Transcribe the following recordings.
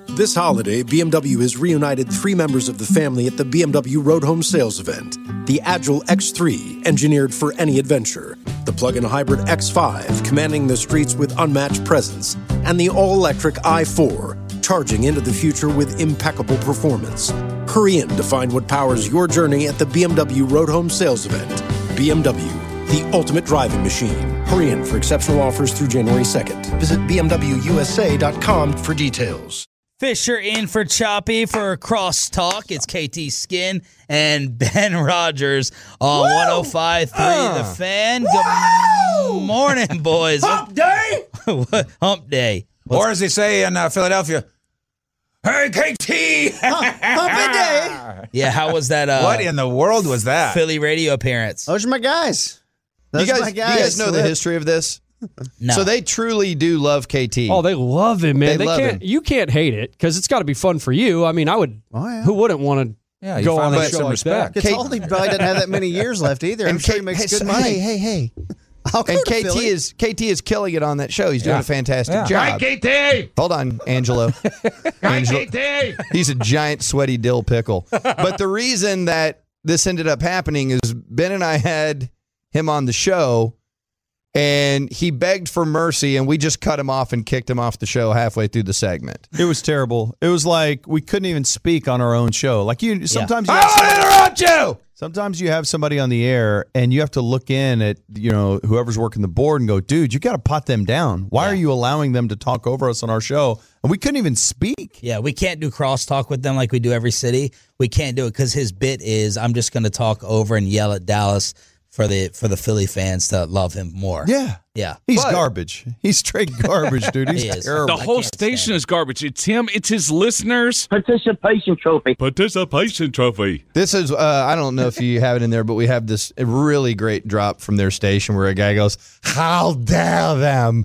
This holiday, BMW has reunited 3 members of the family at the BMW Road Home Sales event. The Agile X3, engineered for any adventure. The plug-in hybrid X5, commanding the streets with unmatched presence. And the all-electric i4, charging into the future with impeccable performance. Hurry in to find what powers your journey at the BMW Road Home Sales event. BMW, the ultimate driving machine. Hurry in for exceptional offers through January 2nd. Visit BMWUSA.com for details. Fisher in for Choppy for Crosstalk. It's KT Skin and Ben Rogers on 105.3 The Fan. Good morning, boys. Hump day? What? Hump day. Or as they say in Philadelphia, hey, KT! Hump day. Yeah, how was that? What in the world was that? Philly radio appearance? Those are my guys. Do you guys know the history of this? No. So they truly do love KT. Oh, they love him, man. They love can't. him. You can't hate it because it's got to be fun for you. I mean, I would. Oh, yeah. Who wouldn't want Yeah, to you go on finally a get show some like respect. that? It's all he probably doesn't have that many years left either. I'm sure he makes good money. Hey. I'll go And to Philly. KT is killing it on that show. He's doing a fantastic job. Hi, KT! Hold on, Angelo. Hi, KT! He's a giant sweaty dill pickle. But the reason that this ended up happening is Ben and I had him on the show, and he begged for mercy, and we just cut him off and kicked him off the show halfway through the segment. It was terrible. It was like we couldn't even speak on our own show. Like sometimes you I want to interrupt you! sometimes you have somebody on the air and you have to look in at whoever's working the board and go, dude, you got to pot them down. Why are you allowing them to talk over us on our show? And we couldn't even speak. Yeah, we can't do crosstalk with them like we do every city. We can't do it because his bit is I'm just going to talk over and yell at Dallas for the Philly fans to love him more. Yeah. He's garbage. He's straight garbage, dude. He's He is. terrible. The whole station is garbage. It's him. It's his listeners. Participation trophy. Participation trophy. This is, I don't know if you have it in there, but we have this really great drop from their station where a guy goes, how dare them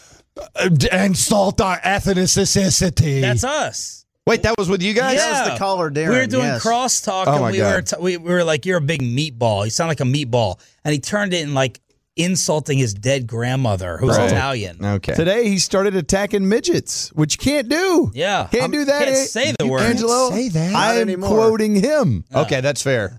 insult our ethnicity. That's us. Wait, that was with you guys? Yeah. That was the caller, Darren. We were doing yes. crosstalk, Oh, and my God. we were like, "You're a big meatball. You sound like a meatball," and he turned it in like insulting his dead grandmother, who's Right. Italian. Okay. Today he started attacking midgets, which you can't do. Yeah, Can't do that. Can't say the word. Angelo, say that. I Not am anymore. quoting him. Okay, that's fair.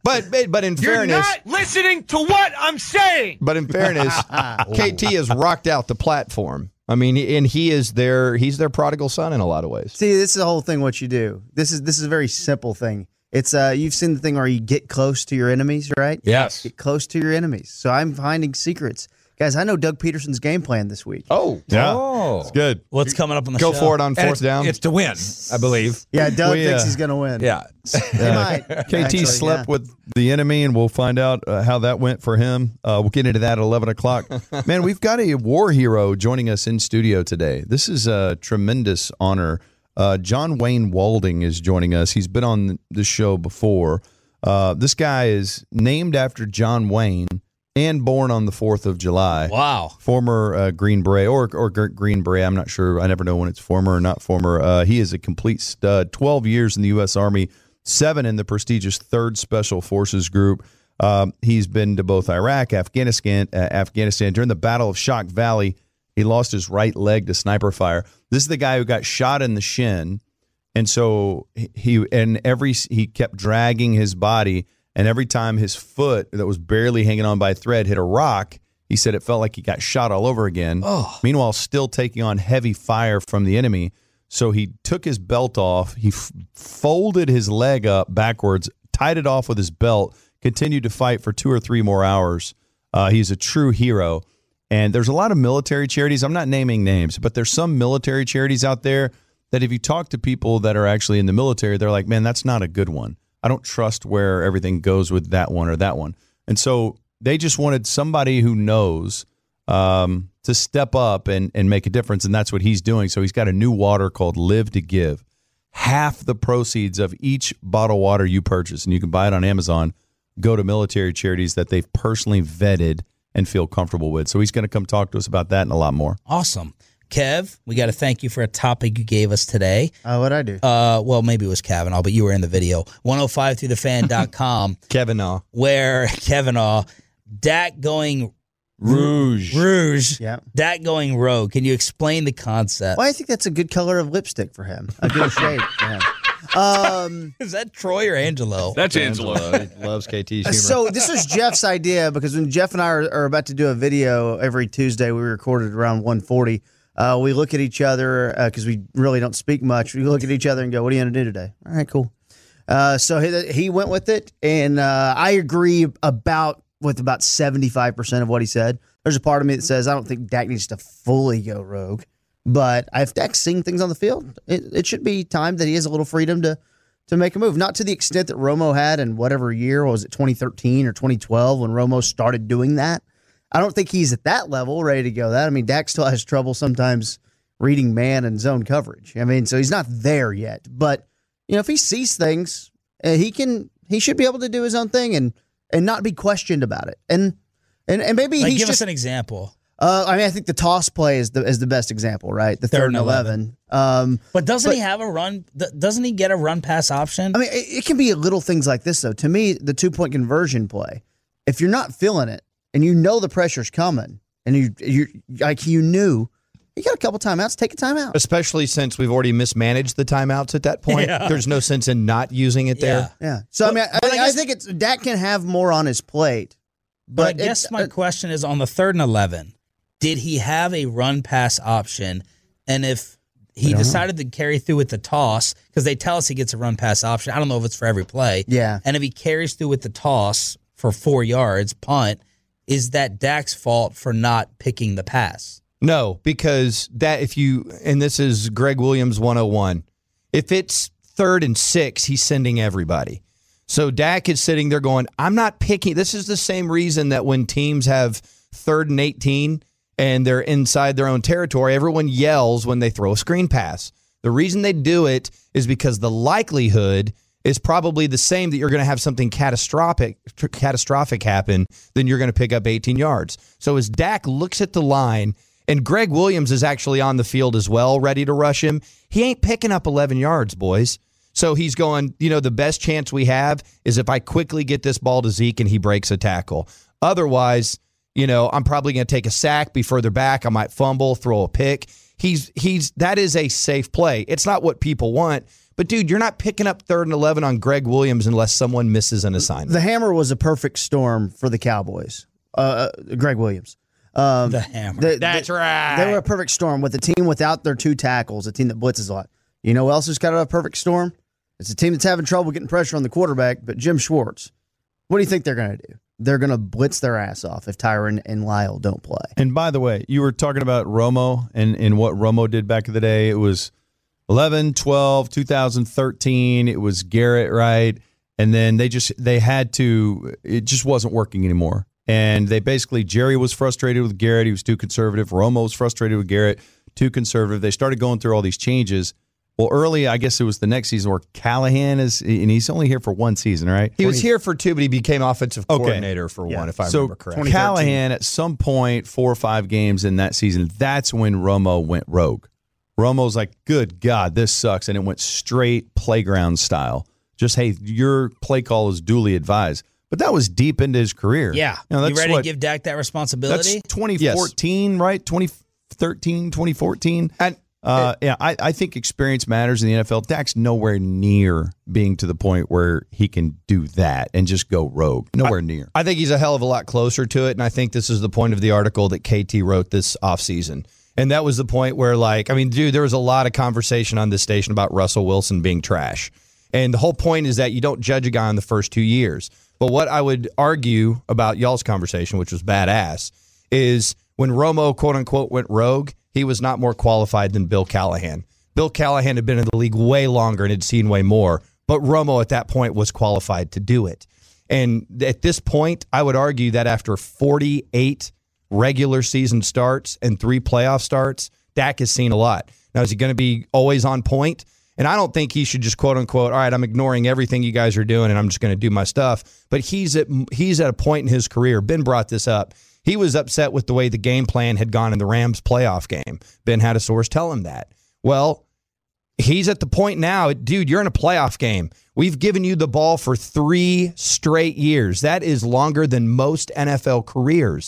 But in fairness, listening to what I'm saying. But in fairness, KT has rocked out the platform. I mean, and he's their prodigal son in a lot of ways. See, this is the whole thing. What you do. This is a very simple thing. It's you've seen the thing where you get close to your enemies, right? Yes. Get close to your enemies. So I'm finding secrets, guys. I know Doug Peterson's game plan this week. Oh, Yeah, Oh. it's good. What's coming up on the go show? for it on And fourth down. It's to win, I believe. Yeah, Doug We, thinks he's going to win. Yeah. He might. KT actually, slept yeah. with the enemy, and we'll find out how that went for him. We'll get into that at 11 o'clock. Man, we've got a war hero joining us in studio today. This is a tremendous honor. John Wayne Walding is joining us. He's been on the show before. This guy is named after John Wayne and born on the 4th of July. Wow. Former Green Beret or Green Beret. I'm not sure. I never know when it's former or not former. He is a complete stud. 12 years in the U.S. Army, 7 in the prestigious 3rd Special Forces Group. He's been to both Iraq, Afghanistan. During the Battle of Shock Valley, he lost his right leg to sniper fire. This is the guy who got shot in the shin, and so he kept dragging his body. And every time his foot that was barely hanging on by a thread hit a rock, he said it felt like he got shot all over again. Oh. Meanwhile, still taking on heavy fire from the enemy. So he took his belt off. He folded his leg up backwards, tied it off with his belt, continued to fight for 2 or 3 more hours. He's a true hero. And there's a lot of military charities. I'm not naming names, but there's some military charities out there that if you talk to people that are actually in the military, they're like, man, that's not a good one. I don't trust where everything goes with that one or that one. And so they just wanted somebody who knows to step up and make a difference, and that's what he's doing. So he's got a new water called Live to Give. Half the proceeds of each bottle of water you purchase, and you can buy it on Amazon, go to military charities that they've personally vetted and feel comfortable with. So he's going to come talk to us about that and a lot more. Awesome. Kev, we got to thank you for a topic you gave us today. What'd I do? Well, maybe it was Kavanaugh, but you were in the video. 105throughthefan.com. Kavanaugh. Where Kavanaugh, Dak going Rouge. Yeah. Dak going rogue. Can you explain the concept? Well, I think that's a good color of lipstick for him. A good shade for him. Is that Troy or Angelo? That's Angelo. He loves KT's humor. So this was Jeff's idea because when Jeff and I are about to do a video every Tuesday, we record it around 1:40. We look at each other because we really don't speak much. We look at each other and go, "What are you going to do today?" All right, cool. So he went with it, and I agree with about 75% of what he said. There's a part of me that says I don't think Dak needs to fully go rogue, but if Dak's seeing things on the field, it should be time that he has a little freedom to make a move. Not to the extent that Romo had in whatever year, was it 2013 or 2012 when Romo started doing that? I don't think he's at that level ready to go that. I mean, Dak still has trouble sometimes reading man and zone coverage. I mean, so he's not there yet. But, if he sees things, he should be able to do his own thing and not be questioned about it. And maybe he's give us an example. I think the toss play is the best example, right? The third and 11. But doesn't he have a run? Doesn't he get a run pass option? I mean, it can be little things like this, though. To me, the 2-point conversion play, if you're not feeling it and you know the pressure's coming and you got a couple timeouts, take a timeout. Especially since we've already mismanaged the timeouts at that point. Yeah. There's no sense in not using it there. Yeah. So, I think Dak can have more on his plate. But I guess my question is on the 3rd and 11, did he have a run pass option? And if he decided to carry through with the toss, because they tell us he gets a run pass option. I don't know if it's for every play. Yeah. And if he carries through with the toss for 4 yards, punt, is that Dak's fault for not picking the pass? No, because and this is Greg Williams 101, if it's 3rd and 6, he's sending everybody. So Dak is sitting there going, I'm not picking. This is the same reason that when teams have 3rd and 18 and they're inside their own territory, everyone yells when they throw a screen pass. The reason they do it is because the likelihood is probably the same that you're going to have something catastrophic happen, then you're going to pick up 18 yards. So as Dak looks at the line, and Greg Williams is actually on the field as well, ready to rush him, he ain't picking up 11 yards, boys. So he's going, the best chance we have is if I quickly get this ball to Zeke and he breaks a tackle. Otherwise, I'm probably going to take a sack, be further back. I might fumble, throw a pick. That is a safe play. It's not what people want. But, dude, you're not picking up 3rd and 11 on Greg Williams unless someone misses an assignment. The hammer was a perfect storm for the Cowboys. Greg Williams. The hammer. That's right. They were a perfect storm with a team without their 2 tackles, a team that blitzes a lot. You know who else has got a perfect storm? It's a team that's having trouble getting pressure on the quarterback, but Jim Schwartz. What do you think they're going to do? They're going to blitz their ass off if Tyron and Lyle don't play. And by the way, you were talking about Romo and what Romo did back in the day. It was 11, 12, 2013. It was Garrett, right? And then it just wasn't working anymore. And Jerry was frustrated with Garrett. He was too conservative. Romo was frustrated with Garrett, too conservative. They started going through all these changes. Well, early, I guess it was the next season where Callahan and he's only here for 1 season, right? He was here for 2, but he became offensive coordinator for 1, if I remember correctly. Callahan, at some point, 4 or 5 games in that season, that's when Romo went rogue. Romo's like, good God, this sucks. And it went straight playground style. Just, hey, your play call is duly advised. But that was deep into his career. Yeah. You ready to give Dak that responsibility? That's 2014, yes. Right? 2013, 2014. And I think experience matters in the NFL. Dak's nowhere near being to the point where he can do that and just go rogue. Nowhere near. I think he's a hell of a lot closer to it, and I think this is the point of the article that KT wrote this offseason. And that was the point where, there was a lot of conversation on this station about Russell Wilson being trash. And the whole point is that you don't judge a guy on the first 2 years. But what I would argue about y'all's conversation, which was badass, is when Romo, quote-unquote, went rogue, he was not more qualified than Bill Callahan. Bill Callahan had been in the league way longer and had seen way more, but Romo at that point was qualified to do it. And at this point, I would argue that after 48 regular season starts and 3 playoff starts, Dak has seen a lot. Now, is he going to be always on point? And I don't think he should just, quote unquote, all right, I'm ignoring everything you guys are doing and I'm just going to do my stuff. But he's at a point in his career. Ben brought this up. He was upset with the way the game plan had gone in the Rams playoff game. Ben had a source tell him that. Well, he's at the point now, dude, you're in a playoff game. We've given you the ball for 3 straight years. That is longer than most NFL careers.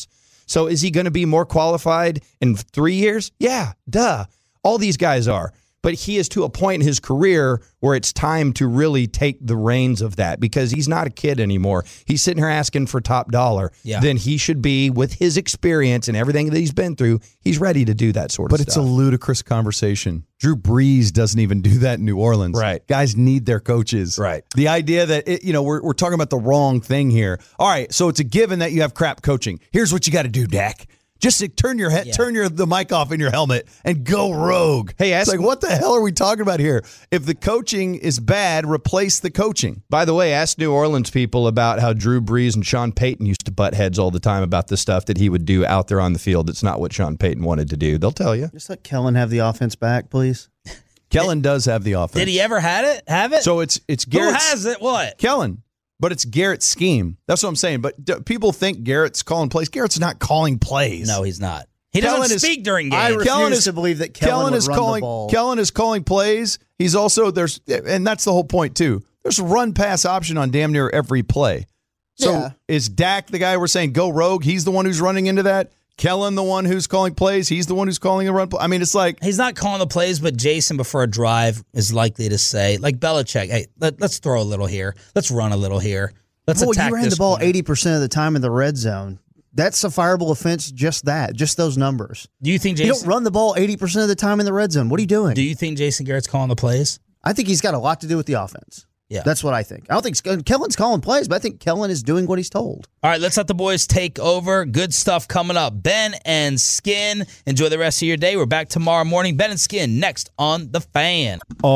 So is he going to be more qualified in 3 years? Yeah, duh. All these guys are. But he is to a point in his career where it's time to really take the reins of that because he's not a kid anymore. He's sitting here asking for top dollar. Yeah. Then he should be, with his experience and everything that he's been through, he's ready to do that sort of But stuff. it's a ludicrous conversation. Drew Brees doesn't even do that in New Orleans. Right. Guys need their coaches. Right. The idea that, we're talking about the wrong thing here. All right, so it's a given that you have crap coaching. Here's what you got to do, Dak. Just turn the mic off in your helmet and go rogue. Hey, it's like, what the hell are we talking about here? If the coaching is bad, replace the coaching. By the way, ask New Orleans people about how Drew Brees and Sean Payton used to butt heads all the time about the stuff that he would do out there on the field. It's not what Sean Payton wanted to do. They'll tell you. Just let Kellen have the offense back, please. Kellen does have the offense. Did he ever have it? So it's Who Garrett's. has it? What? Kellen. But it's Garrett's scheme. That's what I'm saying. But people think Garrett's calling plays. Garrett's not calling plays. No, he's not. He Kellen doesn't is- speak during I games. refuse to believe that Kellen would is run calling the ball. Kellen is calling plays. He's also and that's the whole point too. There's a run pass option on damn near every play. So Yeah. is Dak the guy we're saying go rogue? He's the one who's running into that. Kellen the one who's calling plays. He's the one who's calling a run play. I mean, it's like He's not calling the plays, but Jason before a drive is likely to say, like Belichick, hey, let's throw a little here. Let's run a little here. Let's Boy, attack you ran this the ball corner. 80% of the time in the red zone. That's a fireable offense, just those numbers. Do you think You Jason? don't run the ball 80% of the time in the red zone. What are you doing? Do you think Jason Garrett's calling the plays? I think he's got a lot to do with the offense. Yeah. That's what I think. I don't think Kellen's calling plays, but I think Kellen is doing what he's told. All right, let's let the boys take over. Good stuff coming up. Ben and Skin. Enjoy the rest of your day. We're back tomorrow morning. Ben and Skin next on The Fan.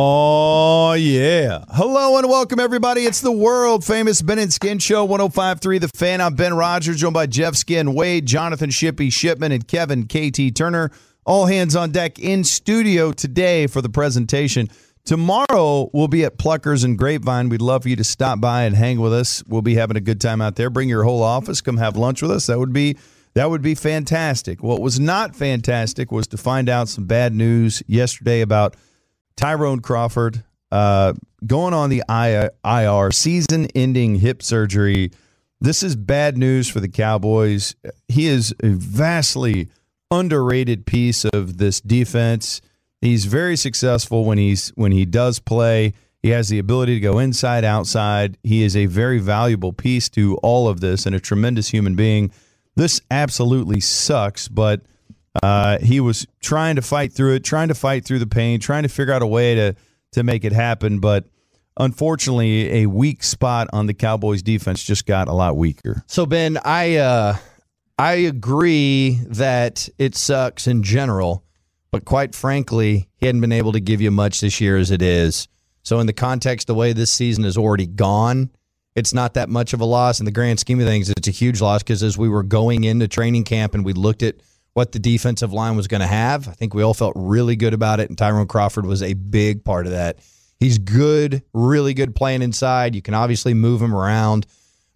Oh, yeah. Hello and welcome, everybody. It's the world famous Ben and Skin Show, 105.3 The Fan. I'm Ben Rogers, joined by Jeff Skin, Wade, Jonathan Shippey, Shipman, and Kevin KT Turner. All hands on deck in studio today for the presentation. Tomorrow, we'll be at Pluckers and Grapevine. We'd love for you to stop by and hang with us. We'll be having a good time out there. Bring your whole office. Come have lunch with us. That would be fantastic. What was not fantastic was to find out some bad news yesterday about Tyrone Crawford going on the IR, season-ending hip surgery. This is bad news for the Cowboys. He is a vastly underrated piece of this defense. He's very successful when he does play. He has the ability to go inside, outside. He is a very valuable piece to all of this and a tremendous human being. This absolutely sucks, but he was trying to fight through it, trying to fight through the pain, trying to figure out a way to make it happen. But unfortunately, a weak spot on the Cowboys defense just got a lot weaker. So, Ben, I agree that it sucks in general. But quite frankly, he hadn't been able to give you much this year as it is. So in the context, the way this season is already gone, it's not that much of a loss. In the grand scheme of things, it's a huge loss because as we were going into training camp and we looked at what the defensive line was going to have, I think we all felt really good about it, and Tyrone Crawford was a big part of that. He's good, really good playing inside. You can obviously move him around.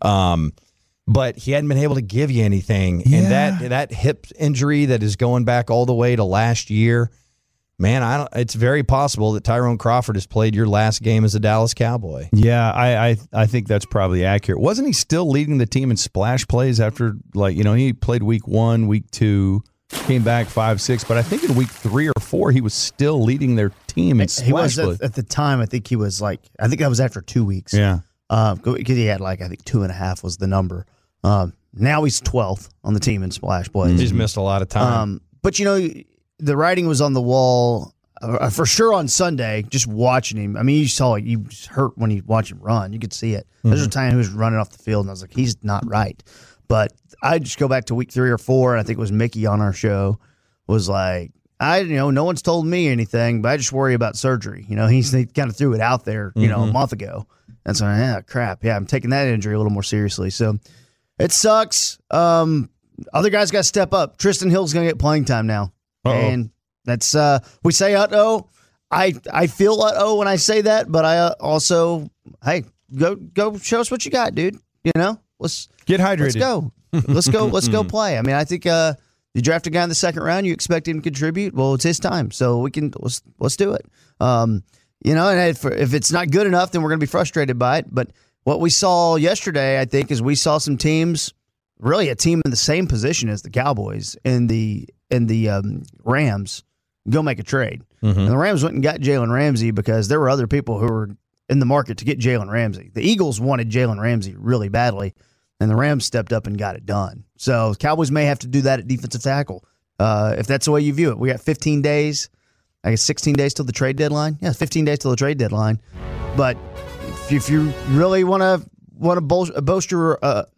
But he hadn't been able to give you anything. Yeah. And that hip injury that is going back all the way to last year, man, it's very possible that Tyrone Crawford has played your last game as a Dallas Cowboy. Yeah, I think that's probably accurate. Wasn't he still leading the team in splash plays after, he played week 1, week 2, came back 5, 6, but I think in week 3 or 4 he was still leading their team in splash He was plays. at the time. I think he was I think that was after 2 weeks. Yeah. Because he had I think 2.5 was the number. Now he's 12th on the team in splash plays. He's missed a lot of time. But the writing was on the wall for sure on Sunday. Just watching him, I mean, you saw it. You just hurt when you watch him run. You could see it. There's a time he was running off the field, and I was like, he's not right. But I just go back to week 3 or 4, and I think it was Mickey on our show was like, no one's told me anything, but I just worry about surgery. He kind of threw it out there, a month ago. And so, crap. Yeah, I'm taking that injury a little more seriously. So it sucks. Other guys got to step up. Tristan Hill's going to get playing time now. Uh-oh. And that's, we say uh-oh. I feel uh-oh when I say that, but I also, hey, go show us what you got, dude. Let's Get hydrated. Let's go. Let's go play. I mean, I think you draft a guy in the second round, you expect him to contribute. Well, it's his time, so let's do it. And if it's not good enough, then we're going to be frustrated by it. But what we saw yesterday, I think, is we saw some teams really a team in the same position as the Cowboys and the Rams go make a trade. Mm-hmm. And the Rams went and got Jalen Ramsey because there were other people who were in the market to get Jalen Ramsey. The Eagles wanted Jalen Ramsey really badly, and the Rams stepped up and got it done. So Cowboys may have to do that at defensive tackle if that's the way you view it. We got 15 days. I guess 16 days till the trade deadline. Yeah, 15 days till the trade deadline. But if you really want to boast your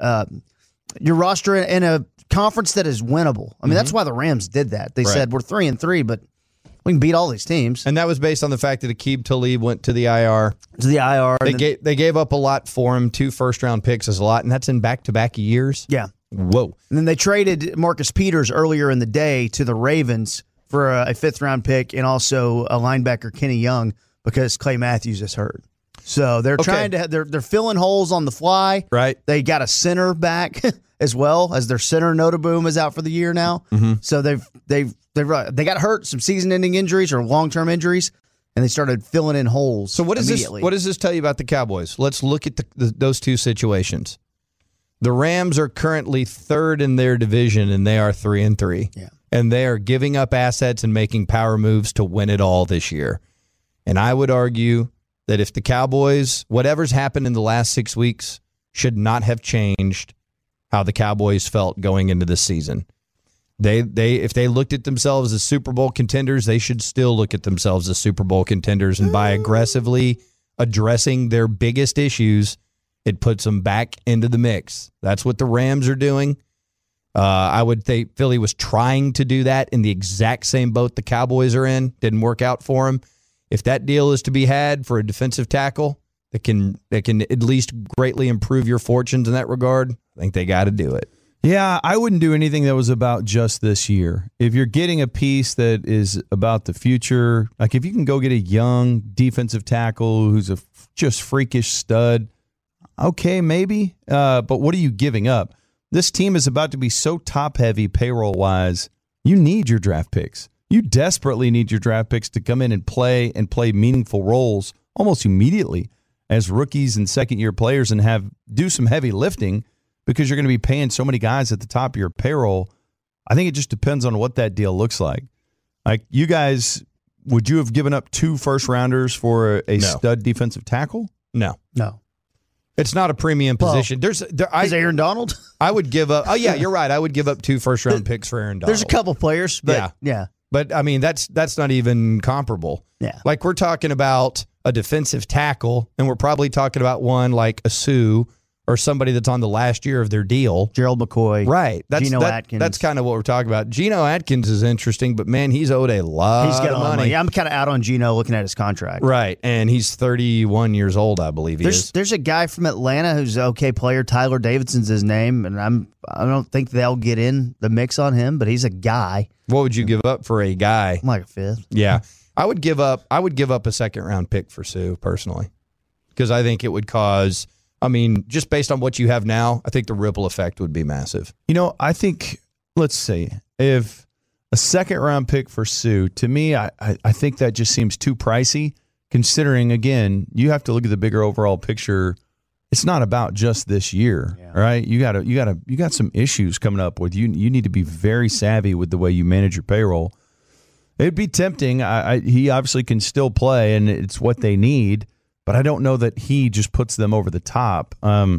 roster in a conference that is winnable, I mean that's why the Rams did that. They said we're 3-3, but we can beat all these teams. And that was based on the fact that Aqib Talib went to the IR. They gave up a lot for him. 2 first-round picks is a lot, and that's in back-to-back years. Yeah. Whoa. And then they traded Marcus Peters earlier in the day to the Ravens for a 5th-round pick and also a linebacker, Kenny Young, because Clay Matthews is hurt. So they're trying to they're filling holes on the fly. Right. They got a center back as well, as their center Notaboom is out for the year now. Mm-hmm. So they got hurt, some season-ending injuries or long-term injuries, and they started filling in holes. So what does this tell you about the Cowboys? Let's look at those two situations. The Rams are currently 3rd in their division, and they are 3-3. Yeah. And they are giving up assets and making power moves to win it all this year. And I would argue that if the Cowboys, whatever's happened in the last 6 weeks, should not have changed how the Cowboys felt going into this season. If they looked at themselves as Super Bowl contenders, they should still look at themselves as Super Bowl contenders. And by aggressively addressing their biggest issues, it puts them back into the mix. That's what the Rams are doing. I would think Philly was trying to do that in the exact same boat the Cowboys are in. Didn't work out for them. If that deal is to be had for a defensive tackle that can at least greatly improve your fortunes in that regard, I think they got to do it. Yeah, I wouldn't do anything that was about just this year. If you're getting a piece that is about the future, like if you can go get a young defensive tackle who's a just freakish stud, okay, maybe. But what are you giving up? This team is about to be so top-heavy payroll-wise, you need your draft picks. You desperately need your draft picks to come in and play meaningful roles almost immediately as rookies and second-year players and do some heavy lifting because you're going to be paying so many guys at the top of your payroll. I think it just depends on what that deal looks like. Like, you guys, would you have given up 2 first-rounders for a stud defensive tackle? No. It's not a premium position. Is Aaron Donald? I would give up. Oh, yeah, you're right. I would give up 2 first-round picks for Aaron Donald. There's a couple players, but yeah. But, I mean, that's not even comparable. Yeah. Like, we're talking about a defensive tackle, and we're probably talking about one like a Sue or somebody that's on the last year of their deal. Gerald McCoy. Right. Geno Atkins. That's kind of what we're talking about. Geno Atkins is interesting, but, man, he's owed a lot of money. Yeah, I'm kind of out on Geno looking at his contract. Right. And he's 31 years old, I believe he is. There's a guy from Atlanta who's an okay player. Tyler Davidson's his name, and I don't think they'll get in the mix on him, but he's a guy. What would you give up for a guy? Like a 5th. Yeah. I would give up a second-round pick for Sue, personally, because I think it would cause, I mean, just based on what you have now, I think the ripple effect would be massive. You know, I think, let's see, if a second-round pick for Sue, to me, I think that just seems too pricey, considering, again, you have to look at the bigger overall picture. It's not about just this year, right? You got some issues coming up with you. You need to be very savvy with the way you manage your payroll. It'd be tempting. He obviously can still play, and it's what they need. But I don't know that he just puts them over the top. I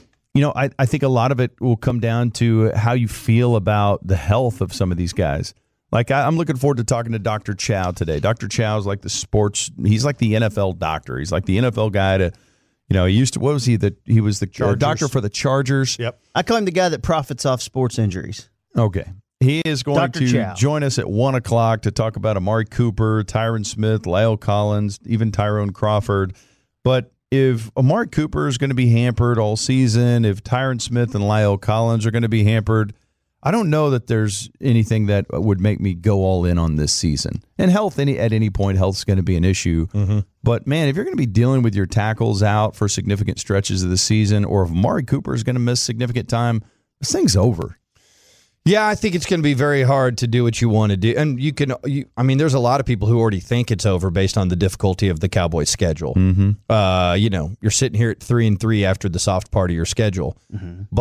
think a lot of it will come down to how you feel about the health of some of these guys. Like, I'm looking forward to talking to Dr. Chow today. Dr. Chow is like he's like the NFL doctor. He's like the NFL guy to, he used to, what was he? He was the doctor for the Chargers. Yep. I call him the guy that profits off sports injuries. Okay. He is going Dr. to Chow. join us at 1 o'clock to talk about Amari Cooper, Tyron Smith, La'el Collins, even Tyrone Crawford. But if Amari Cooper is going to be hampered all season, if Tyron Smith and La'el Collins are going to be hampered, I don't know that there's anything that would make me go all in on this season. And health, at any point, health is going to be an issue. Mm-hmm. But, man, if you're going to be dealing with your tackles out for significant stretches of the season, or if Amari Cooper is going to miss significant time, this thing's over. Yeah, I think it's going to be very hard to do what you want to do. And there's a lot of people who already think it's over based on the difficulty of the Cowboys' schedule. Mm-hmm. You're sitting here at 3-3 after the soft part of your schedule. Mm-hmm. But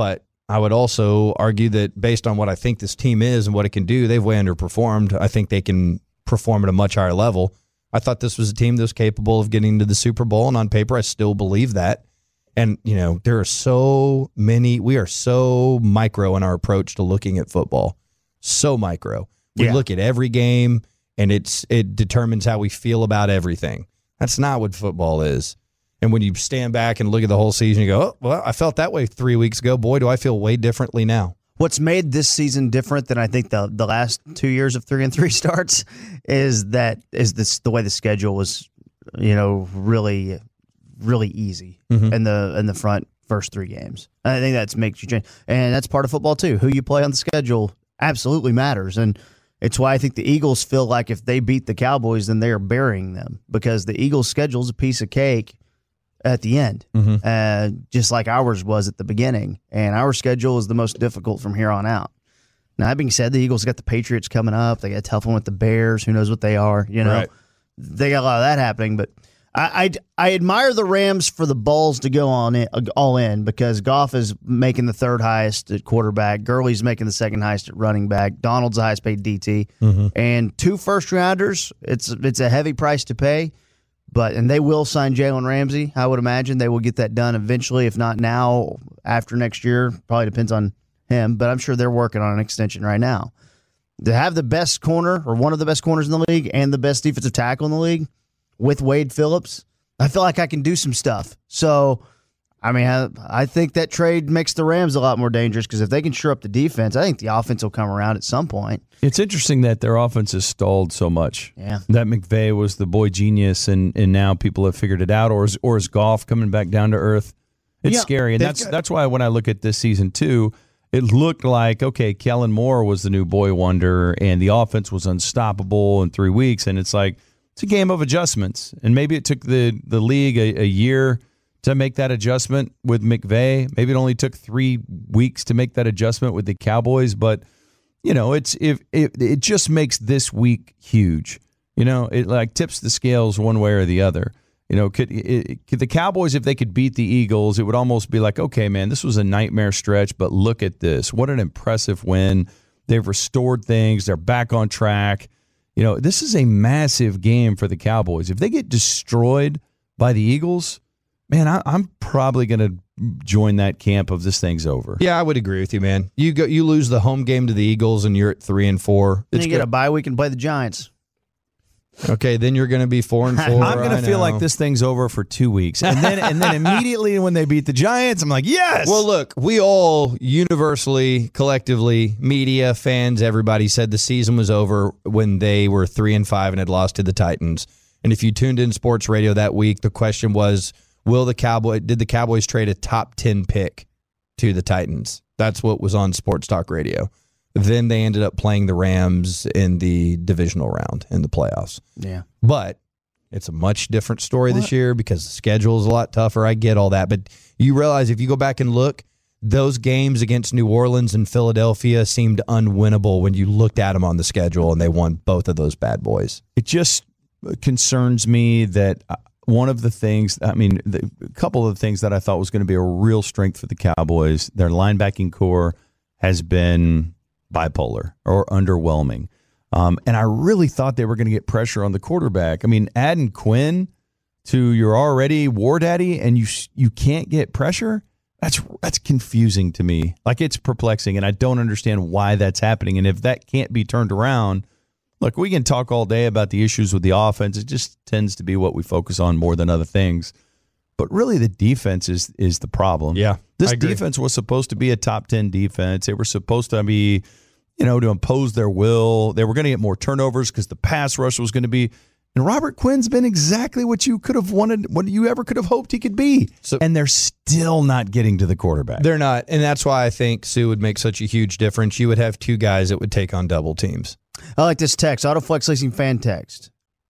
I would also argue that based on what I think this team is and what it can do, they've way underperformed. I think they can perform at a much higher level. I thought this was a team that was capable of getting to the Super Bowl, and on paper, I still believe that. And, there are so many, we are so micro in our approach to looking at football. So micro. We look at every game, and it determines how we feel about everything. That's not what football is. And when you stand back and look at the whole season, you go, oh, well, I felt that way 3 weeks ago. Boy, do I feel way differently now. What's made this season different than I think the last 2 years of 3-3 starts is the way the schedule was, really, really easy in the front first 3 games. I think that makes you change, and that's part of football too. Who you play on the schedule absolutely matters, and it's why I think the Eagles feel like if they beat the Cowboys, then they are burying them, because the Eagles' schedule is a piece of cake at the end, just like ours was at the beginning. And our schedule is the most difficult from here on out. Now, that being said, the Eagles got the Patriots coming up. They got a tough one with the Bears. Who knows what they are? Right. They got a lot of that happening. But I admire the Rams for the balls to go all in, because Goff is making the 3rd highest at quarterback. Gurley's making the 2nd highest at running back. Donald's the highest paid DT. And 2 first-rounders, it's a heavy price to pay. And they will sign Jalen Ramsey. I would imagine they will get that done eventually, if not now, after next year. Probably depends on him, but I'm sure they're working on an extension right now. To have the best corner, or one of the best corners in the league, and the best defensive tackle in the league with Wade Phillips, I feel like I can do some stuff. So, I think that trade makes the Rams a lot more dangerous, because if they can shore up the defense, I think the offense will come around at some point. It's interesting that their offense has stalled so much. Yeah. That McVay was the boy genius, and now people have figured it out, or is Goff coming back down to earth? It's scary, and that's why when I look at this season too, it looked like, okay, Kellen Moore was the new boy wonder, and the offense was unstoppable in 3 weeks, and it's like, it's a game of adjustments, and maybe it took the league a year to make that adjustment with McVay. Maybe it only took 3 weeks to make that adjustment with the Cowboys, but it just makes this week huge. It like tips the scales one way or the other. Could the Cowboys, if they could beat the Eagles, it would almost be like, okay, man, this was a nightmare stretch, but look at this. What an impressive win. They've restored things. They're back on track. This is a massive game for the Cowboys. If they get destroyed by the Eagles, man, I'm probably going to join that camp of this thing's over. Yeah, I would agree with you, man. You lose the home game to the Eagles, and you're at 3-4. Then you get a bye week and play the Giants. Okay, then you're going to be 4-4. I'm going to feel like this thing's over for 2 weeks, and then immediately when they beat the Giants, I'm like, yes. Well, look, we all universally, collectively, media, fans, everybody said the season was over when they were 3-5 and had lost to the Titans. And if you tuned in sports radio that week, the question was, did the Cowboys trade a top 10 pick to the Titans? That's what was on Sports Talk Radio. Then they ended up playing the Rams in the divisional round in the playoffs. Yeah. But it's a much different story this year because the schedule is a lot tougher. I get all that. But you realize if you go back and look, those games against New Orleans and Philadelphia seemed unwinnable when you looked at them on the schedule, and they won both of those bad boys. It just concerns me that one of the things, a couple of the things that I thought was going to be a real strength for the Cowboys, their linebacking core has been bipolar or underwhelming. And I really thought they were going to get pressure on the quarterback. Adding Quinn to your already war daddy, and you can't get pressure, that's confusing to me. Like, it's perplexing, and I don't understand why that's happening. And if that can't be turned around, look, we can talk all day about the issues with the offense. It just tends to be what we focus on more than other things. But really, the defense is the problem. Yeah, this defense was supposed to be a top 10 defense. They were supposed to be, to impose their will. They were going to get more turnovers because the pass rush was going to be. And Robert Quinn's been exactly what you could have wanted, what you ever could have hoped he could be. And they're still not getting to the quarterback. They're not. And that's why I think Sue would make such a huge difference. You would have 2 guys that would take on double teams. I like this text. Autoflex Leasing fan text.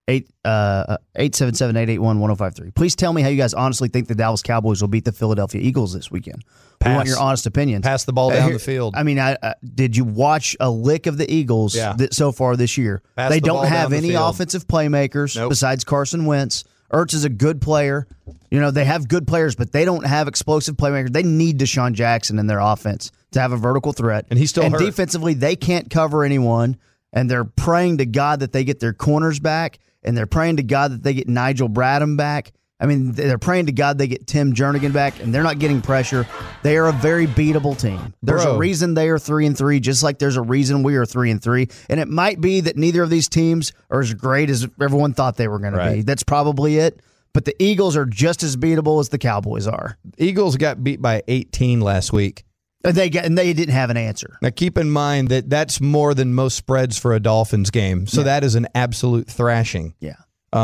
877-881-1053. Please tell me how you guys honestly think the Dallas Cowboys will beat the Philadelphia Eagles this weekend. We want your honest opinions. Pass the ball down the field. Did you watch a lick of the Eagles so far this year? They don't have any offensive playmakers besides Carson Wentz Ertz is a good player. You know, they have good players, but they don't have explosive playmakers. They need Deshaun Jackson in their offense to have a vertical threat. And he's still hurt. Defensively, they can't cover anyone, and they're praying to God that they get their corners back, and they're praying to God that they get Nigel Bradham back. I mean, they're praying to God they get Tim Jernigan back, and they're not getting pressure. They are a very beatable team. There's a reason they are 3-3, just like there's a reason we are 3-3. And it might be that neither of these teams are as great as everyone thought they were going to be. That's probably it. But the Eagles are just as beatable as the Cowboys are. Eagles got beat by 18 last week. And they didn't have an answer. Now, keep in mind that that's more than most spreads for a Dolphins game. So that is an absolute thrashing. Yeah.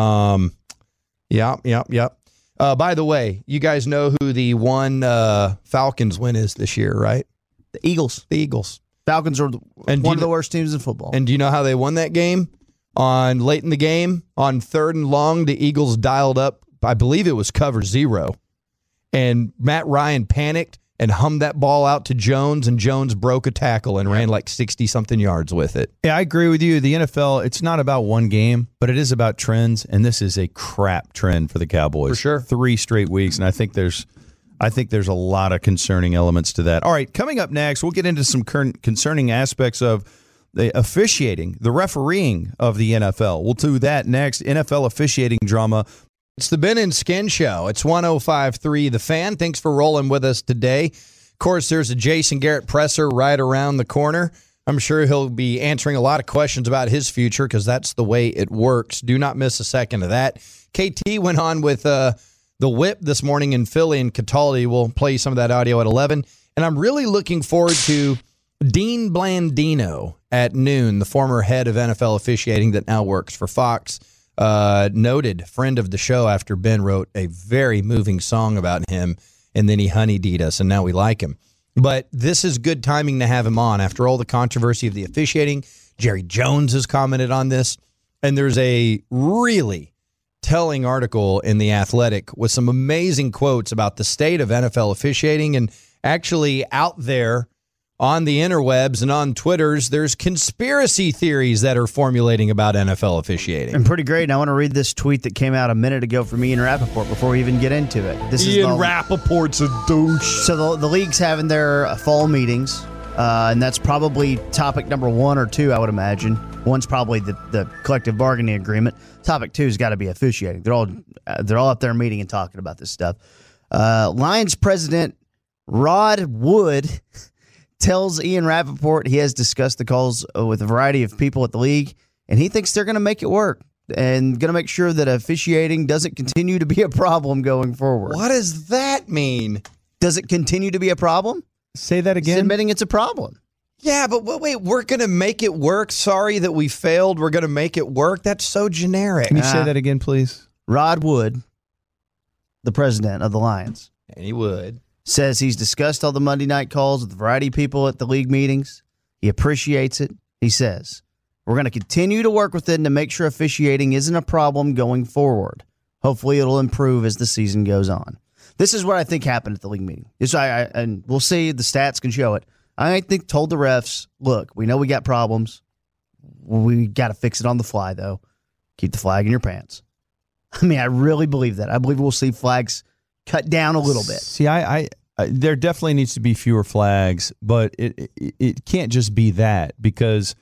Yep. By the way, you guys know who the one Falcons win is this year, right? The Eagles. The Eagles. Falcons are one of the worst teams in football. And do you know how they won that game? Late in the game, on 3rd and long, the Eagles dialed up, I believe it was cover 0. And Matt Ryan panicked and hummed that ball out to Jones, and Jones broke a tackle and ran like 60-something yards with it. Yeah, I agree with you. The NFL, it's not about one game, but it is about trends, and this is a crap trend for the Cowboys. For sure. 3 straight weeks, and I think there's a lot of concerning elements to that. All right, coming up next, we'll get into some concerning aspects of the officiating, the refereeing of the NFL. We'll do that next. NFL officiating drama. It's the Ben and Skin Show. It's 105.3 The Fan. Thanks for rolling with us today. Of course, there's a Jason Garrett presser right around the corner. I'm sure he'll be answering a lot of questions about his future because that's the way it works. Do not miss a second of that. KT went on with the whip this morning in Philly, and Cataldi will play some of that audio at 11. And I'm really looking forward to Dean Blandino at noon, the former head of NFL officiating that now works for Fox. Noted friend of the show after Ben wrote a very moving song about him, and then he honeydeed us, and now we like him. But this is good timing to have him on after all the controversy of the officiating. Jerry Jones has commented on this, and there's a really telling article in The Athletic with some amazing quotes about the state of NFL officiating. And actually out there on the interwebs and on Twitters, there's conspiracy theories that are formulating about NFL officiating. And pretty great. And I want to read this tweet that came out a minute ago from Ian Rappaport before we even get into it. Ian Rappaport's a douche. So the league's having their fall meetings, and that's probably topic number 1 or 2, I would imagine. One's probably the collective bargaining agreement. Topic 2 has got to be officiating. They're all up there meeting and talking about this stuff. Lions president Rod Wood tells Ian Rappaport he has discussed the calls with a variety of people at the league, and he thinks they're going to make it work and going to make sure that officiating doesn't continue to be a problem going forward. What does that mean? Does it continue to be a problem? Say that again. He's admitting it's a problem. Yeah, but wait, we're going to make it work? Sorry that we failed. We're going to make it work? That's so generic. Can you say that again, please? Rod Wood, the president of the Lions. And he would. Says he's discussed all the Monday night calls with a variety of people at the league meetings. He appreciates it. He says, we're going to continue to work with it to make sure officiating isn't a problem going forward. Hopefully it'll improve as the season goes on. This is what I think happened at the league meeting. And we'll see, the stats can show it. I think told the refs, look, we know we got problems. We got to fix it on the fly, though. Keep the flag in your pants. I mean, I really believe that. I believe we'll see flags cut down a little bit. See, I there definitely needs to be fewer flags, but it can't just be that because,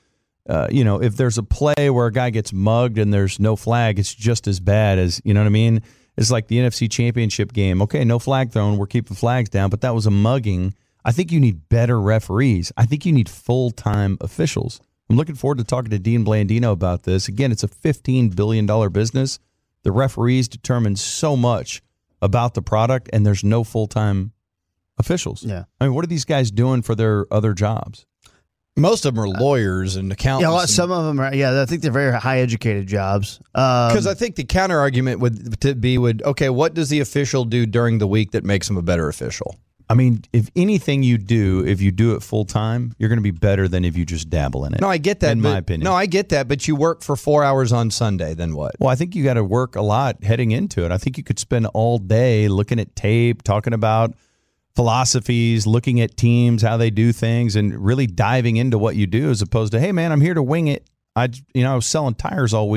if there's a play where a guy gets mugged and there's no flag, it's just as bad as, you know what I mean? It's like the NFC Championship game. Okay, no flag thrown. We're keeping flags down, but that was a mugging. I think you need better referees. I think you need full-time officials. I'm looking forward to talking to Dean Blandino about this. Again, it's a $15 billion business. The referees determine so much about the product, and there's no full-time officials. Yeah. I mean, what are these guys doing for their other jobs? Most of them are lawyers and accountants. Yeah, some of them are. Yeah, I think they're very high-educated jobs. Because I think the counter argument would be, okay, what does the official do during the week that makes him a better official? I mean, if anything you do, if you do it full-time, you're going to be better than if you just dabble in it. No, I get that. In my opinion. No, I get that, but you work for 4 hours on Sunday, then what? Well, I think you got to work a lot heading into it. I think you could spend all day looking at tape, talking about philosophies, looking at teams, how they do things, and really diving into what you do as opposed to, hey, man, I'm here to wing it. I was selling tires all week.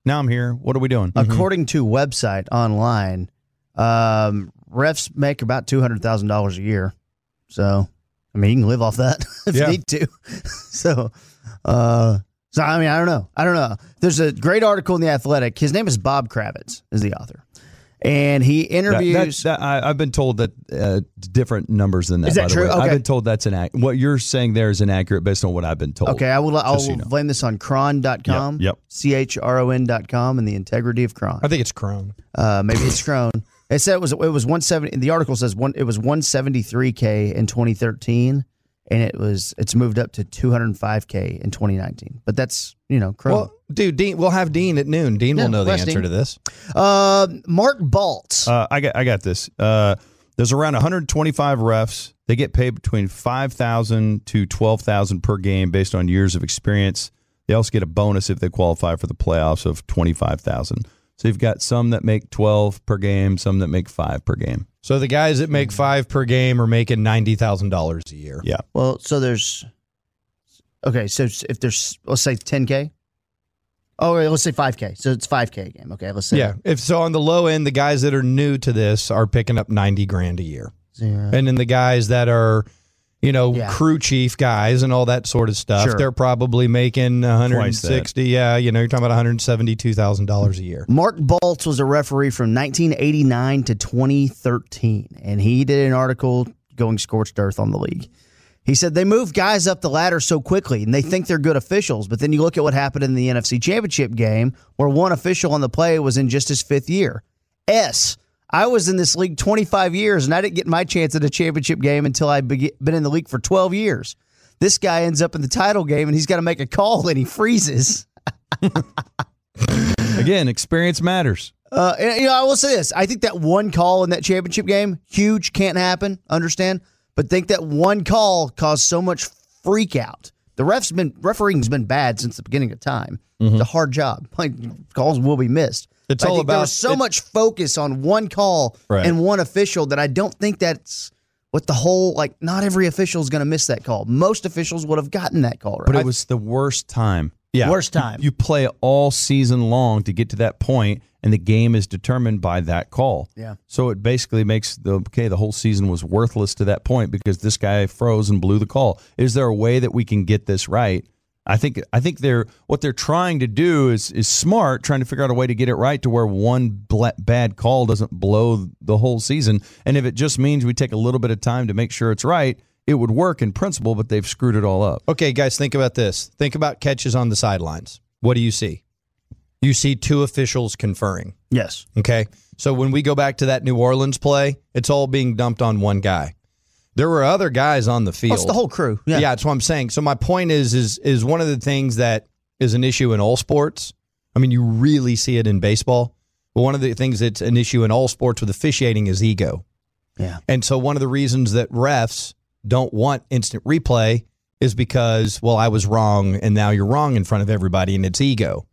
Now I'm here. What are we doing? According to website online, refs make about $200,000 a year. So, I mean, you can live off that if you need to. So, I mean, I don't know. There's a great article in The Athletic. His name is Bob Kravitz, is the author. And he interviews. I've been told that different numbers than that. Is that by the true? way. Okay. I've been told that's what you're saying there is inaccurate based on what I've been told. Okay, I'll so you know. blame this on Cron.com. Yep. CHRON.com and the integrity of Cron. I think it's Crone. Maybe it's Cron. It said it was 170. The article says it was 173K in 2013, and it's moved up to 205K in 2019. But that's Cron. Well, dude, Dean, we'll have Dean at noon. Dean will know the answer to this. Mark Baltz. I got this. There's around 125 refs. They get paid between $5,000 to $12,000 per game based on years of experience. They also get a bonus if they qualify for the playoffs of $25,000. So you've got some that make 12 per game, some that make 5 per game. So the guys that make 5 per game are making $90,000 a year. Yeah. Well, so there's. Okay, so if there's, let's say 10K. Oh, let's say 5K. So it's 5K a game. Okay, let's say. Yeah. If so, on the low end, the guys that are new to this are picking up $90,000 a year, and then the guys that are, crew chief guys and all that sort of stuff, they're probably making 160. Yeah, you're talking about $172,000 a year. Mark Baltz was a referee from 1989 to 2013, and he did an article going scorched earth on the league. He said they move guys up the ladder so quickly, and they think they're good officials. But then you look at what happened in the NFC Championship game, where one official on the play was in just his 5th year. I was in this league 25 years, and I didn't get my chance at a championship game until I'd been in the league for 12 years. This guy ends up in the title game, and he's got to make a call, and he freezes. Again, experience matters. I will say this. I think that one call in that championship game, huge, can't happen, understand? But think that one call caused so much freak out. The refereeing's been bad since the beginning of time. It's a hard job. Calls will be missed. It's all about there was so much focus on one call and one official that I don't think that's what the whole not every official is going to miss that call. Most officials would have gotten that call right. But it was the worst time. Yeah. Worst time. You play all season long to get to that point, and the game is determined by that call. Yeah. So it basically makes the whole season was worthless to that point because this guy froze and blew the call. Is there a way that we can get this right? I think what they're trying to do is smart, trying to figure out a way to get it right to where one bad call doesn't blow the whole season. And if it just means we take a little bit of time to make sure it's right, it would work in principle, but they've screwed it all up. Okay, guys, think about this. Think about catches on the sidelines. What do you see? You see 2 officials conferring. Yes. Okay. So when we go back to that New Orleans play, it's all being dumped on one guy. There were other guys on the field. It's the whole crew. Yeah, that's what I'm saying. So my point is one of the things that is an issue in all sports. I mean, you really see it in baseball. But one of the things that's an issue in all sports with officiating is ego. Yeah. And so one of the reasons that refs don't want instant replay is because, I was wrong and now you're wrong in front of everybody, and it's ego.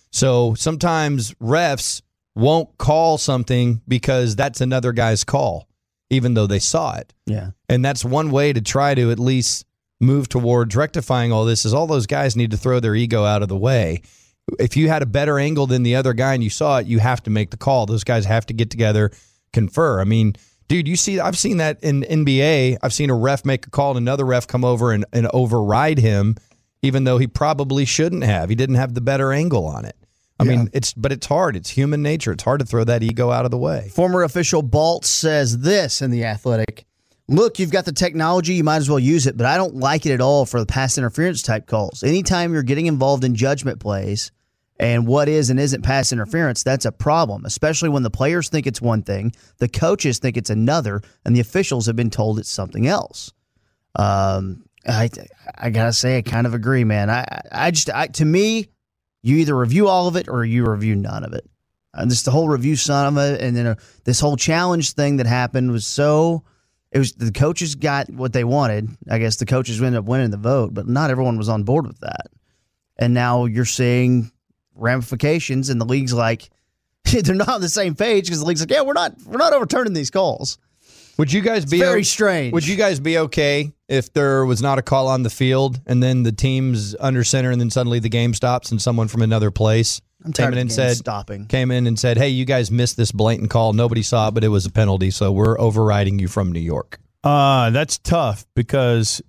So sometimes refs won't call something because that's another guy's call, even though they saw it. Yeah. And that's one way to try to at least move towards rectifying all this is all those guys need to throw their ego out of the way. If you had a better angle than the other guy and you saw it, you have to make the call. Those guys have to get together, confer. I mean, dude, I've seen that in NBA. I've seen a ref make a call and another ref come over and override him, even though he probably shouldn't have. He didn't have the better angle on it. I mean, it's hard. It's human nature. It's hard to throw that ego out of the way. Former official Baltz says this in The Athletic. Look, you've got the technology. You might as well use it, but I don't like it at all for the pass interference type calls. Anytime you're getting involved in judgment plays and what is and isn't pass interference, that's a problem, especially when the players think it's one thing, the coaches think it's another, and the officials have been told it's something else. I gotta say, I kind of agree, man. To me, you either review all of it or you review none of it. Just the whole review some of it, and then this whole challenge thing that happened was the coaches got what they wanted. I guess the coaches ended up winning the vote, but not everyone was on board with that. And now you're seeing ramifications, and the league's like, they're not on the same page because the league's like, yeah, we're not overturning these calls. Would you guys be very strange? Would you guys be okay if there was not a call on the field and then the team's under center and then suddenly the game stops and someone from another place I'm tired came in of and the game said, stopping. "Hey, you guys missed this blatant call. Nobody saw it, but it was a penalty, so we're overriding you from New York." That's tough because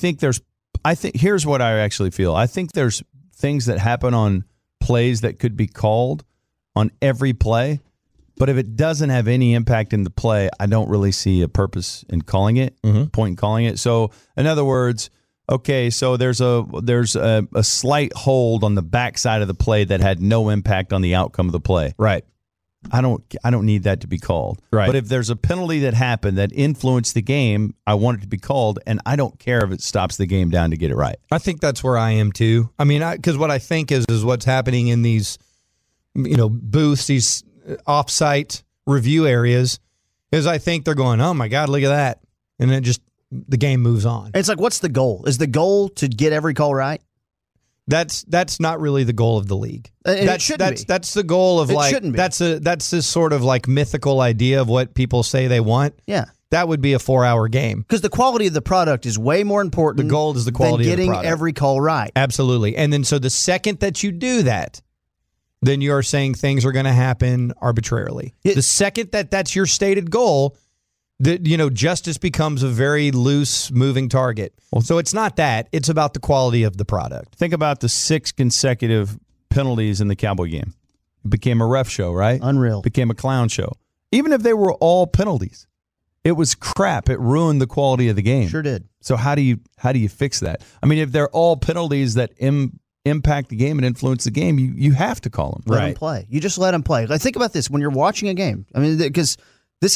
here's what I actually feel. I think there's things that happen on plays that could be called on every play, but if it doesn't have any impact in the play, I don't really see a purpose in calling it, point in calling it. So, in other words, okay, so there's a slight hold on the backside of the play that had no impact on the outcome of the play. Right. I don't need that to be called. Right. But if there's a penalty that happened that influenced the game, I want it to be called, and I don't care if it stops the game down to get it right. I think that's where I am too. I mean, because what I think is what's happening in these, booths, these off-site review areas, is I think they're going, "Oh my God, look at that," and then just the game moves on. It's like, what's the goal? Is the goal to get every call right? That's not really the goal of the league. It shouldn't be. That's the goal of It shouldn't be. that's this sort of like mythical idea of what people say they want. Yeah. That would be a 4-hour game. Because the quality of the product is way more important. The goal is the quality than of the getting product. every call right. Absolutely. And then so the second that you do that, then you're saying things are going to happen arbitrarily. The second that that's your stated goal, that justice becomes a very loose moving target. So it's not that. It's about the quality of the product. Think about the 6 consecutive penalties in the Cowboy game. It became a ref show, right? Unreal. It became a clown show. Even if they were all penalties, it was crap. It ruined the quality of the game. Sure did. So how do you fix that? I mean, if they're all penalties that impact the game and influence the game, you have to call them. Let them play. You just let them play. Like, think about this when you're watching a game. I mean, because the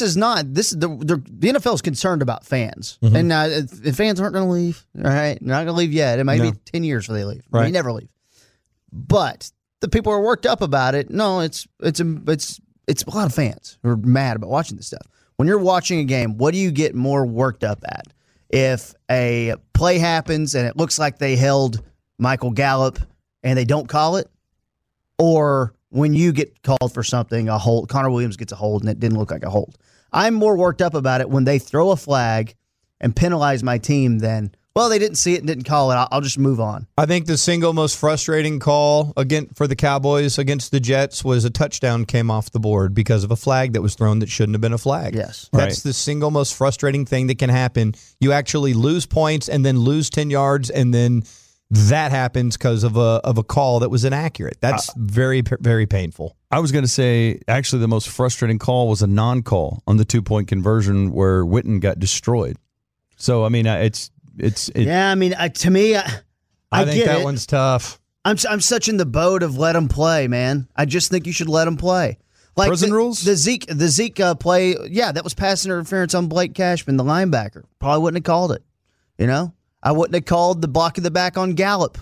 NFL is concerned about fans, and if fans aren't going to leave, all right, they're not going to leave yet. It might be 10 years before they leave. Right. They never leave. But the people are worked up about it. No, it's a lot of fans who are mad about watching this stuff. When you're watching a game, what do you get more worked up at? If a play happens and it looks like they held Michael Gallup and they don't call it, or when you get called for something, a hold, Connor Williams gets a hold and it didn't look like a hold. I'm more worked up about it when they throw a flag and penalize my team than, well, they didn't see it and didn't call it. I'll just move on. I think the single most frustrating call for the Cowboys against the Jets was a touchdown came off the board because of a flag that was thrown that shouldn't have been a flag. Yes. That's the single most frustrating thing that can happen. You actually lose points and then lose 10 yards, and then that happens because of a call that was inaccurate. That's very, very painful. I was going to say, actually, the most frustrating call was a non-call on the 2-point conversion where Witten got destroyed. So, I mean, yeah, I mean, to me, I think get that it. one's tough. I'm such in the boat of let them play, man. I just think you should let them play. Like prison rules? The Zeke play, yeah, that was pass interference on Blake Cashman, the linebacker. Probably wouldn't have called it, I wouldn't have called the block of the back on Gallup.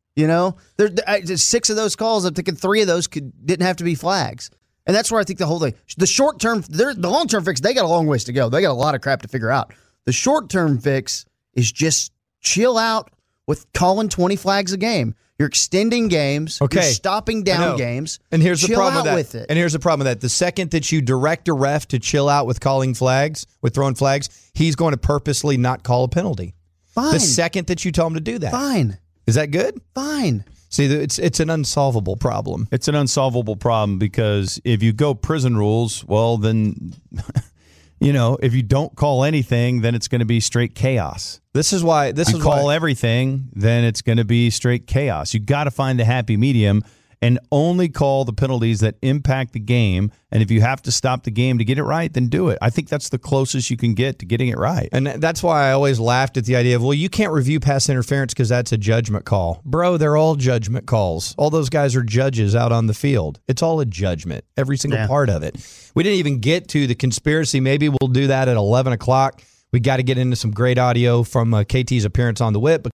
There's 6 of those calls. I'm thinking 3 of those didn't have to be flags. And that's where I think the whole thing, the short term, the long term fix, they got a long ways to go. They got a lot of crap to figure out. The short term fix is just chill out with calling 20 flags a game. You're extending games. Okay. You're stopping down games. And here's the problem with with that. that. And here's the problem with that. The second that you direct a ref to chill out with calling flags, with throwing flags, he's going to purposely not call a penalty. Fine. The second that you tell him to do that. Fine. Is that good? Fine. See, it's an unsolvable problem. It's an unsolvable problem because if you go prison rules, well, then, if you don't call anything, then it's going to be straight chaos. This is why. If you call everything, then it's going to be straight chaos. You got to find the happy medium and only call the penalties that impact the game. And if you have to stop the game to get it right, then do it. I think that's the closest you can get to getting it right. And that's why I always laughed at the idea of, well, you can't review pass interference because that's a judgment call. Bro, they're all judgment calls. All those guys are judges out on the field. It's all a judgment, every single part of it. We didn't even get to the conspiracy. Maybe we'll do that at 11 o'clock. We got to get into some great audio from KT's appearance on The Whip.